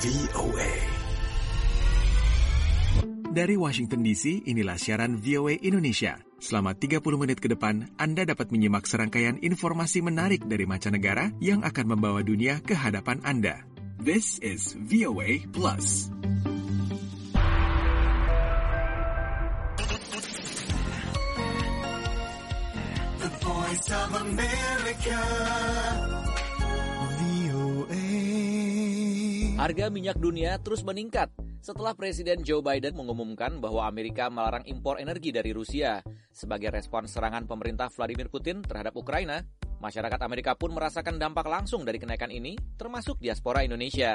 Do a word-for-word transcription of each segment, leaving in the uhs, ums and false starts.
V O A. Dari Washington D C, inilah siaran V O A Indonesia. Selama tiga puluh menit ke depan, Anda dapat menyimak serangkaian informasi menarik dari mancanegara yang akan membawa dunia ke hadapan Anda. This is V O A Plus. The Voice of America. V O A. Harga minyak dunia terus meningkat setelah Presiden Joe Biden mengumumkan bahwa Amerika melarang impor energi dari Rusia. Sebagai respon serangan pemerintah Vladimir Putin terhadap Ukraina, masyarakat Amerika pun merasakan dampak langsung dari kenaikan ini, termasuk diaspora Indonesia.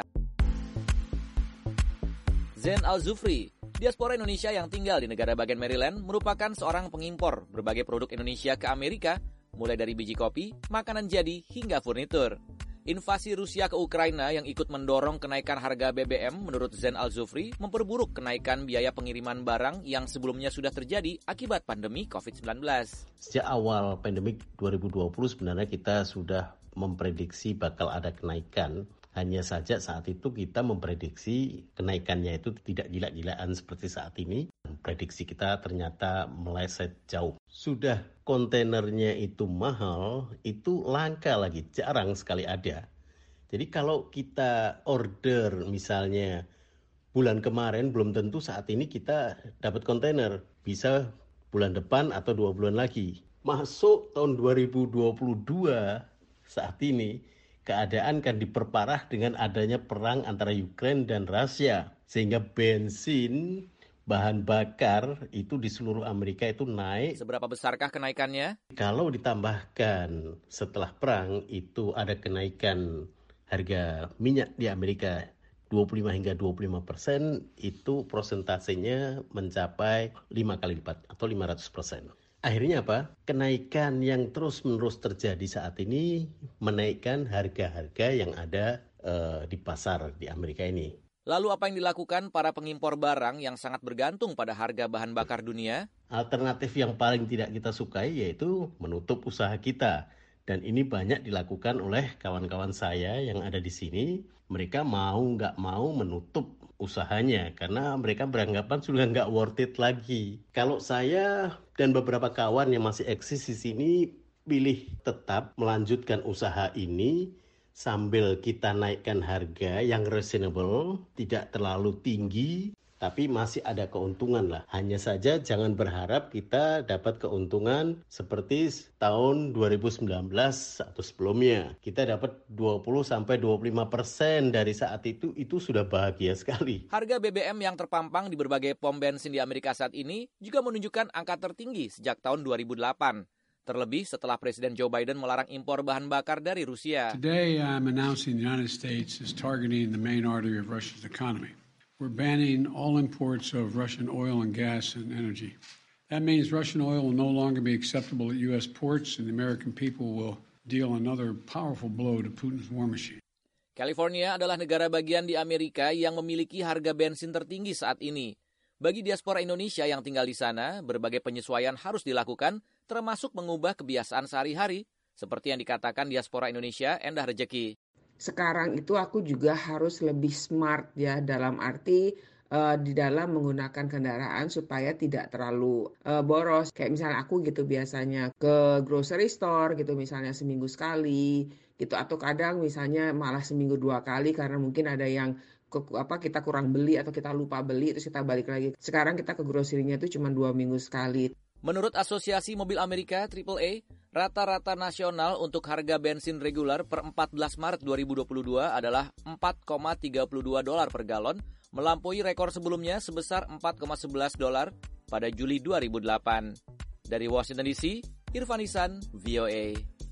Zain Al-Zufri, diaspora Indonesia yang tinggal di negara bagian Maryland, merupakan seorang pengimpor berbagai produk Indonesia ke Amerika, mulai dari biji kopi, makanan jadi, hingga furnitur. Invasi Rusia ke Ukraina yang ikut mendorong kenaikan harga B B M menurut Zain Al-Zufri memperburuk kenaikan biaya pengiriman barang yang sebelumnya sudah terjadi akibat pandemi covid sembilan belas. Sejak awal pandemi dua ribu dua puluh sebenarnya kita sudah memprediksi bakal ada kenaikan. Hanya saja saat itu kita memprediksi kenaikannya itu tidak gila-gilaan seperti saat ini. Prediksi kita ternyata meleset jauh. Sudah kontainernya itu mahal, itu langka lagi, jarang sekali ada. Jadi kalau kita order misalnya bulan kemarin, belum tentu saat ini kita dapat kontainer. Bisa bulan depan atau dua bulan lagi. Masuk tahun dua ribu dua puluh dua saat ini, keadaan kan diperparah dengan adanya perang antara Ukraina dan Rusia. Sehingga bensin, bahan bakar itu di seluruh Amerika itu naik. Seberapa besarkah kenaikannya? Kalau ditambahkan setelah perang itu ada kenaikan harga minyak di Amerika dua puluh lima hingga dua puluh lima persen, itu prosentasenya mencapai lima kali lipat atau lima ratus persen. Akhirnya apa? Kenaikan yang terus-menerus terjadi saat ini menaikkan harga-harga yang ada uh, di pasar di Amerika ini. Lalu apa yang dilakukan para pengimpor barang yang sangat bergantung pada harga bahan bakar dunia? Alternatif yang paling tidak kita sukai yaitu menutup usaha kita. Dan ini banyak dilakukan oleh kawan-kawan saya yang ada di sini. Mereka mau nggak mau menutup usahanya karena mereka beranggapan sudah nggak worth it lagi. Kalau saya dan beberapa kawan yang masih eksis di sini pilih tetap melanjutkan usaha ini sambil kita naikkan harga yang reasonable, tidak terlalu tinggi, tapi masih ada keuntungan lah. Hanya saja jangan berharap kita dapat keuntungan seperti tahun dua ribu sembilan belas atau sebelumnya. Kita dapat dua puluh sampai dua puluh lima persen dari saat itu, itu sudah bahagia sekali. Harga B B M yang terpampang di berbagai pom bensin di Amerika saat ini juga menunjukkan angka tertinggi sejak tahun dua ribu delapan. Terlebih setelah Presiden Joe Biden melarang impor bahan bakar dari Rusia. Today I'm announcing the United States is targeting the main artery of Russia's economy. We're banning all imports of Russian oil and gas and energy. That means Russian oil will no longer be acceptable at U S ports and the American people will deal another powerful blow to Putin's war machine. California adalah negara bagian di Amerika yang memiliki harga bensin tertinggi saat ini. Bagi diaspora Indonesia yang tinggal di sana, berbagai penyesuaian harus dilakukan, termasuk mengubah kebiasaan sehari-hari, seperti yang dikatakan diaspora Indonesia Endah Rejeki. Sekarang itu aku juga harus lebih smart ya, dalam arti uh, di dalam menggunakan kendaraan supaya tidak terlalu uh, boros. Kayak misalnya aku gitu biasanya ke grocery store gitu misalnya seminggu sekali gitu, atau kadang misalnya malah seminggu dua kali karena mungkin ada yang ke, apa kita kurang beli atau kita lupa beli terus kita balik lagi. Sekarang kita ke grocery-nya itu cuma dua minggu sekali. Menurut Asosiasi Mobil Amerika triple A, rata-rata nasional untuk harga bensin reguler per empat belas Maret dua ribu dua puluh dua adalah empat koma tiga dua dolar per galon, melampaui rekor sebelumnya sebesar empat koma sebelas dolar pada Juli dua ribu delapan. Dari Washington D C, Irfan Ihsan, V O A.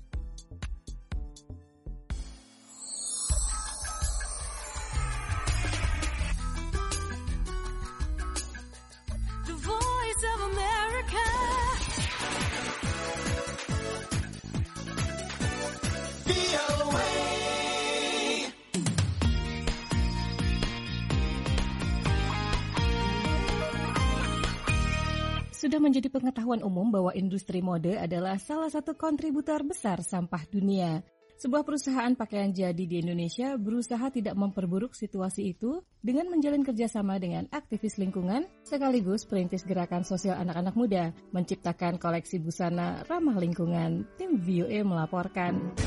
The Voice of America. V O A. Sudah menjadi pengetahuan umum bahwa industri mode adalah salah satu kontributor besar sampah dunia. Sebuah perusahaan pakaian jadi di Indonesia berusaha tidak memperburuk situasi itu dengan menjalin kerjasama dengan aktivis lingkungan sekaligus perintis gerakan sosial anak-anak muda menciptakan koleksi busana ramah lingkungan. Tim V O A melaporkan.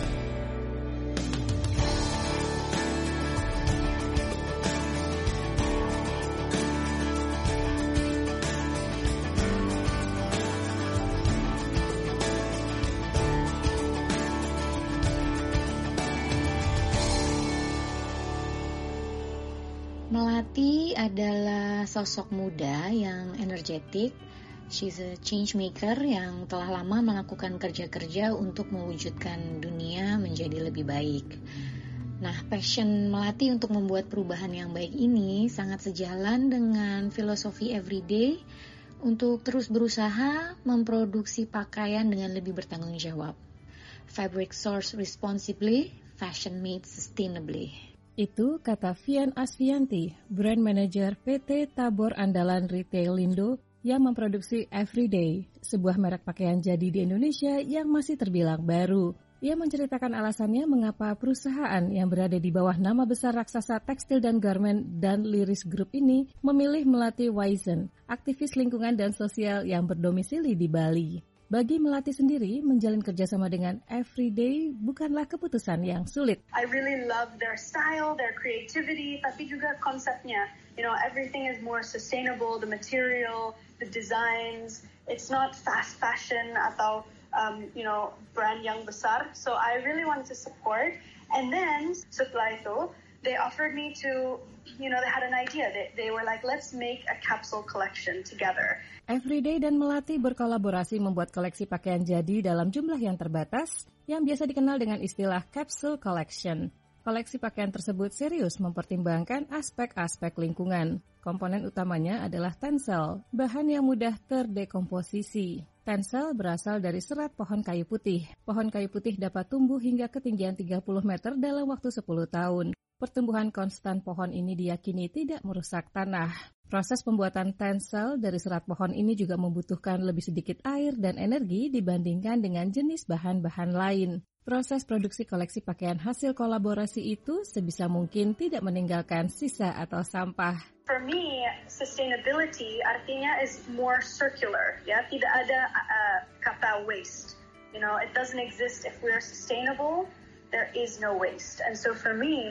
Melati adalah sosok muda yang energetik. She's a change maker yang telah lama melakukan kerja-kerja untuk mewujudkan dunia menjadi lebih baik. Nah, passion Melati untuk membuat perubahan yang baik ini sangat sejalan dengan filosofi everyday untuk terus berusaha memproduksi pakaian dengan lebih bertanggung jawab. Fabric sourced responsibly, fashion made sustainably. Itu kata Vian Asvianti, brand manager P T Tabor Andalan Retail Lindo yang memproduksi Everyday, sebuah merek pakaian jadi di Indonesia yang masih terbilang baru. Ia menceritakan alasannya mengapa perusahaan yang berada di bawah nama besar raksasa tekstil dan garmen dan Liris Group ini memilih Melati Waizen, aktivis lingkungan dan sosial yang berdomisili di Bali. Bagi Melati sendiri, menjalin kerjasama dengan Everyday bukanlah keputusan yang sulit. I really love their style, their creativity, tapi juga konsepnya. You know, everything is more sustainable, the material, the designs. It's not fast fashion atau, um, you know, brand yang besar. So I really wanted to support. And then, setelah itu, they offered me to, you know, they had an idea. They, they were like, let's make a capsule collection together. Everyday dan Melati berkolaborasi membuat koleksi pakaian jadi dalam jumlah yang terbatas yang biasa dikenal dengan istilah capsule collection. Koleksi pakaian tersebut serius mempertimbangkan aspek-aspek lingkungan. Komponen utamanya adalah tencel, bahan yang mudah terdekomposisi. Tencel berasal dari serat pohon kayu putih. Pohon kayu putih dapat tumbuh hingga ketinggian tiga puluh meter dalam waktu sepuluh tahun. Pertumbuhan konstan pohon ini diyakini tidak merusak tanah. Proses pembuatan tencel dari serat pohon ini juga membutuhkan lebih sedikit air dan energi dibandingkan dengan jenis bahan-bahan lain. Proses produksi koleksi pakaian hasil kolaborasi itu sebisa mungkin tidak meninggalkan sisa atau sampah. For me, sustainability artinya is more circular, ya. Tidak ada uh, kata waste. You know, it doesn't exist if we're sustainable. There is no waste. And so for me,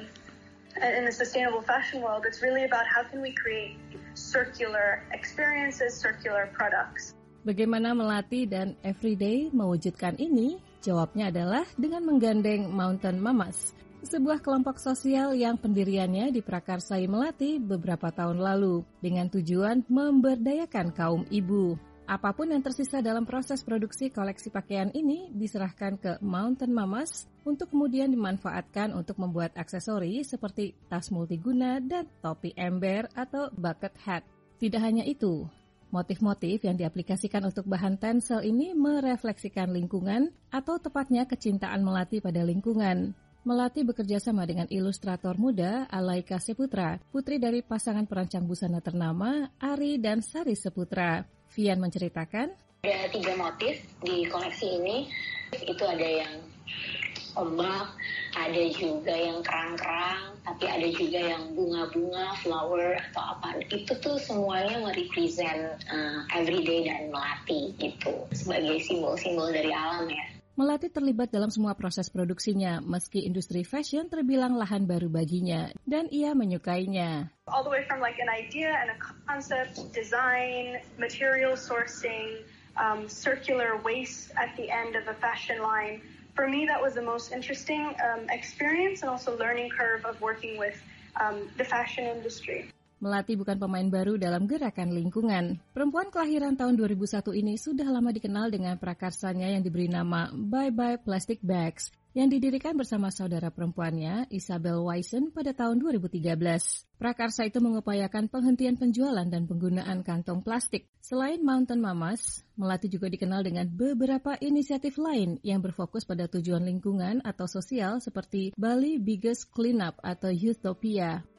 in the sustainable fashion world, it's really about how can we create circular experiences, circular products. Bagaimana Melati dan Everyday mewujudkan ini? Jawabnya adalah dengan menggandeng Mountain Mamas, sebuah kelompok sosial yang pendiriannya diprakarsai Melati beberapa tahun lalu dengan tujuan memberdayakan kaum ibu. Apapun yang tersisa dalam proses produksi koleksi pakaian ini diserahkan ke Mountain Mamas untuk kemudian dimanfaatkan untuk membuat aksesori seperti tas multiguna dan topi ember atau bucket hat. Tidak hanya itu, motif-motif yang diaplikasikan untuk bahan tencel ini merefleksikan lingkungan atau tepatnya kecintaan Melati pada lingkungan. Melati bekerja sama dengan ilustrator muda Alaika Seputra, putri dari pasangan perancang busana ternama Ari dan Sari Seputra. Vian menceritakan, ada tiga motif di koleksi ini. Itu ada yang ombak, ada juga yang kerang-kerang, tapi ada juga yang bunga-bunga, flower atau apa. Itu tuh semuanya merepresent uh, Everyday dan Melati gitu, sebagai simbol-simbol dari alam ya. Melati terlibat dalam semua proses produksinya, meski industri fashion terbilang lahan baru baginya, dan ia menyukainya. All the way from like an idea and a concept, design, material sourcing, um, circular waste at the end of a fashion line. For me, that was the most interesting um, experience and also learning curve of working with um, the fashion industry. Melati bukan pemain baru dalam gerakan lingkungan. Perempuan kelahiran tahun dua ribu satu ini sudah lama dikenal dengan prakarsanya yang diberi nama Bye Bye Plastic Bags, yang didirikan bersama saudara perempuannya, Isabel Waizen, pada tahun dua ribu tiga belas. Prakarsa itu mengupayakan penghentian penjualan dan penggunaan kantong plastik. Selain Mountain Mamas, Melati juga dikenal dengan beberapa inisiatif lain yang berfokus pada tujuan lingkungan atau sosial seperti Bali Biggest Cleanup atau Youthopia.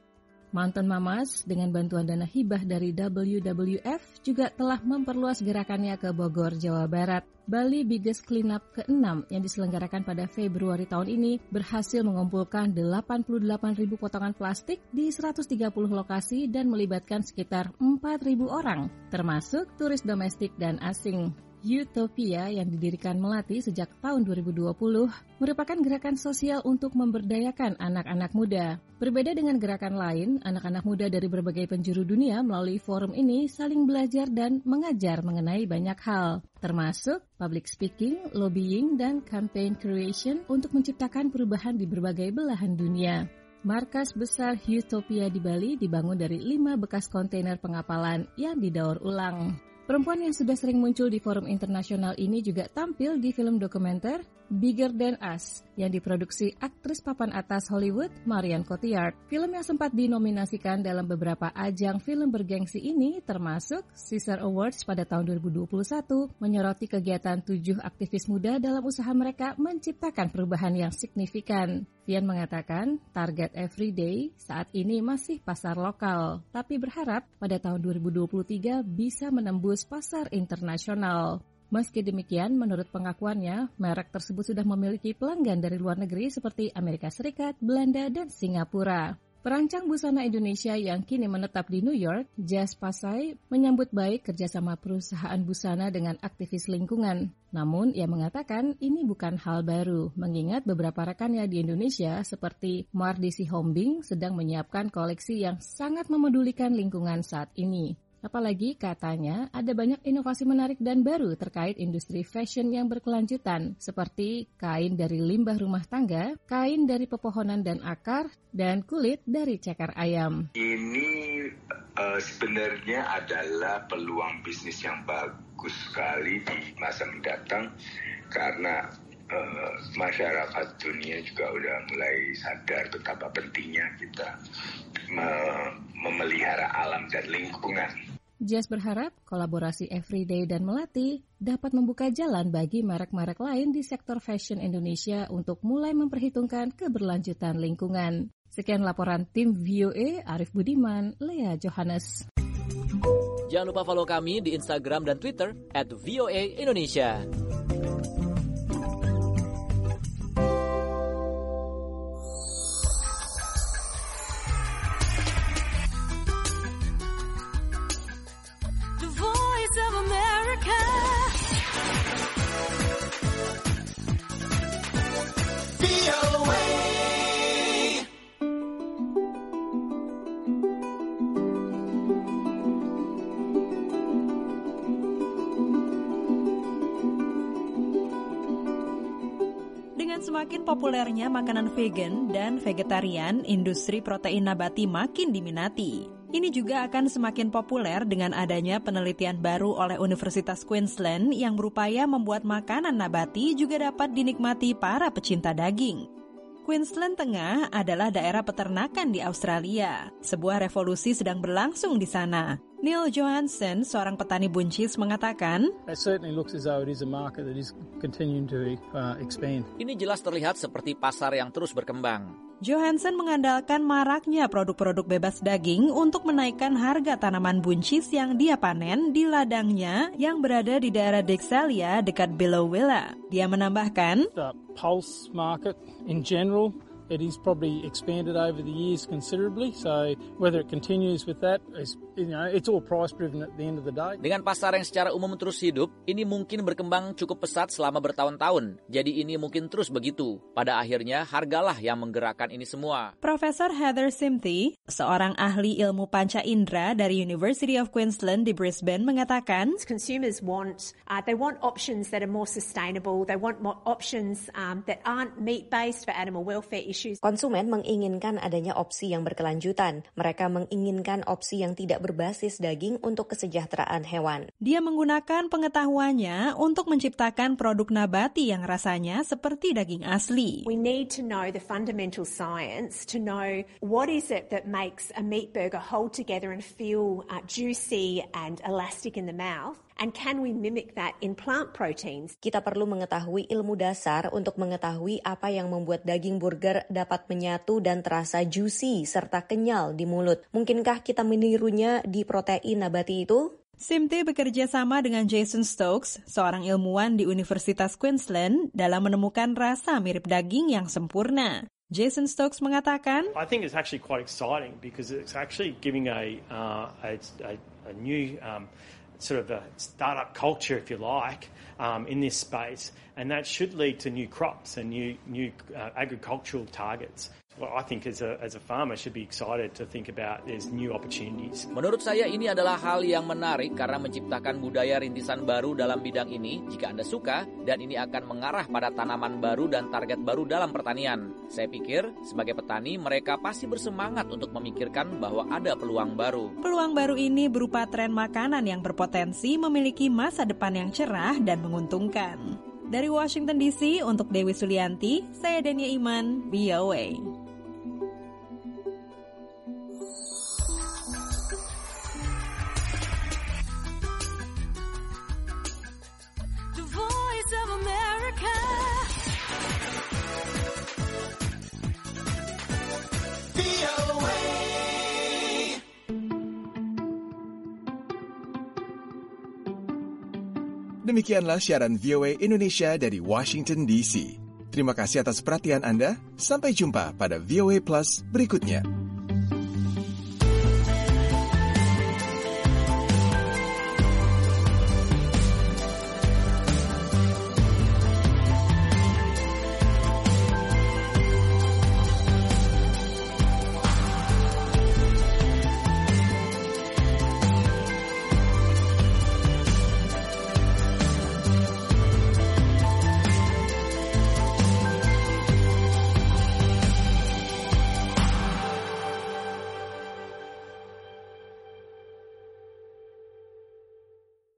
Mountain Mamas dengan bantuan dana hibah dari W W F juga telah memperluas gerakannya ke Bogor, Jawa Barat. Bali Biggest Cleanup keenam yang diselenggarakan pada Februari tahun ini berhasil mengumpulkan delapan puluh delapan ribu potongan plastik di seratus tiga puluh lokasi dan melibatkan sekitar empat ribu orang, termasuk turis domestik dan asing. Utopia yang didirikan Melati sejak tahun dua ribu dua puluh merupakan gerakan sosial untuk memberdayakan anak-anak muda. Berbeda dengan gerakan lain, anak-anak muda dari berbagai penjuru dunia melalui forum ini saling belajar dan mengajar mengenai banyak hal, termasuk public speaking, lobbying, dan campaign creation untuk menciptakan perubahan di berbagai belahan dunia. Markas besar Utopia di Bali dibangun dari lima bekas kontainer pengapalan yang didaur ulang. Perempuan yang sudah sering muncul di forum internasional ini juga tampil di film dokumenter Bigger Than Us yang diproduksi aktris papan atas Hollywood Marion Cotillard. Film yang sempat dinominasikan dalam beberapa ajang film bergengsi ini termasuk Caesar Awards pada tahun dua ribu dua puluh satu menyoroti kegiatan tujuh aktivis muda dalam usaha mereka menciptakan perubahan yang signifikan. Vian mengatakan target Everyday saat ini masih pasar lokal, tapi berharap pada tahun dua ribu dua puluh tiga bisa menembus pasar internasional. Meski demikian, menurut pengakuannya, merek tersebut sudah memiliki pelanggan dari luar negeri seperti Amerika Serikat, Belanda, dan Singapura. Perancang busana Indonesia yang kini menetap di New York, Jas Pasai, menyambut baik kerjasama perusahaan busana dengan aktivis lingkungan. Namun, ia mengatakan ini bukan hal baru, mengingat beberapa rekannya di Indonesia seperti Mardisi Hombing sedang menyiapkan koleksi yang sangat memedulikan lingkungan saat ini. Apalagi katanya ada banyak inovasi menarik dan baru terkait industri fashion yang berkelanjutan, seperti kain dari limbah rumah tangga, kain dari pepohonan dan akar, dan kulit dari ceker ayam. Ini uh, sebenarnya adalah peluang bisnis yang bagus sekali di masa mendatang, karena uh, masyarakat dunia juga udah mulai sadar betapa pentingnya kita me- memelihara alam dan lingkungan. Jas berharap kolaborasi Everyday dan Melati dapat membuka jalan bagi merek-merek lain di sektor fashion Indonesia untuk mulai memperhitungkan keberlanjutan lingkungan. Sekian laporan tim V O A, Arif Budiman, Lea Johannes. Jangan lupa follow kami di Instagram dan Twitter at V O A Indonesia. Semakin populernya makanan vegan dan vegetarian, industri protein nabati makin diminati. Ini juga akan semakin populer dengan adanya penelitian baru oleh Universitas Queensland yang berupaya membuat makanan nabati juga dapat dinikmati para pecinta daging. Queensland Tengah adalah daerah peternakan di Australia. Sebuah revolusi sedang berlangsung di sana. Neil Johansson, seorang petani buncis, mengatakan, ini jelas terlihat seperti pasar yang terus berkembang. Johansson mengandalkan maraknya produk-produk bebas daging untuk menaikkan harga tanaman buncis yang dia panen di ladangnya yang berada di daerah Dexalia dekat Billowilla. Dia menambahkan, The pulse market in general, it is probably expanded over the years considerably. So whether it continues with that, is, you know, it's all price driven at the end of the day. Dengan pasar yang secara umum terus hidup, ini mungkin berkembang cukup pesat selama bertahun-tahun. Jadi ini mungkin terus begitu. Pada akhirnya hargalah yang menggerakkan ini semua. Profesor Heather Simthi, seorang ahli ilmu panca indera dari University of Queensland di Brisbane, mengatakan, consumers want uh, they want options that are more sustainable. They want more options um, that aren't meat-based for animal welfare issues. Konsumen menginginkan adanya opsi yang berkelanjutan. Mereka menginginkan opsi yang tidak berbasis daging untuk kesejahteraan hewan. Dia menggunakan pengetahuannya untuk menciptakan produk nabati yang rasanya seperti daging asli. We need to know the fundamental science to know what is it that makes a meat burger hold together and feel uh, juicy and elastic in the mouth. And can we mimic that in plant proteins? Kita perlu mengetahui ilmu dasar untuk mengetahui apa yang membuat daging burger dapat menyatu dan terasa juicy serta kenyal di mulut. Mungkinkah kita menirunya di protein nabati itu? Simti bekerja sama dengan Jason Stokes, seorang ilmuwan di Universitas Queensland, dalam menemukan rasa mirip daging yang sempurna. Jason Stokes mengatakan, I think it's actually quite exciting because it's actually giving a uh, a, a, a new um, sort of a startup culture, if you like, um, in this space, and that should lead to new crops and new new uh, agricultural targets. Well, I think as a as a farmer should be excited to think about there's new opportunities. Menurut saya ini adalah hal yang menarik karena menciptakan budaya rintisan baru dalam bidang ini jika Anda suka, dan ini akan mengarah pada tanaman baru dan target baru dalam pertanian. Saya pikir sebagai petani mereka pasti bersemangat untuk memikirkan bahwa ada peluang baru. Peluang baru ini berupa tren makanan yang berpotensi memiliki masa depan yang cerah dan menguntungkan. Dari Washington D C untuk Dewi Sulianti, saya Dania Iman, V O A. Demikianlah siaran V O A Indonesia dari Washington D C. Terima kasih atas perhatian Anda. Sampai jumpa pada V O A Plus berikutnya.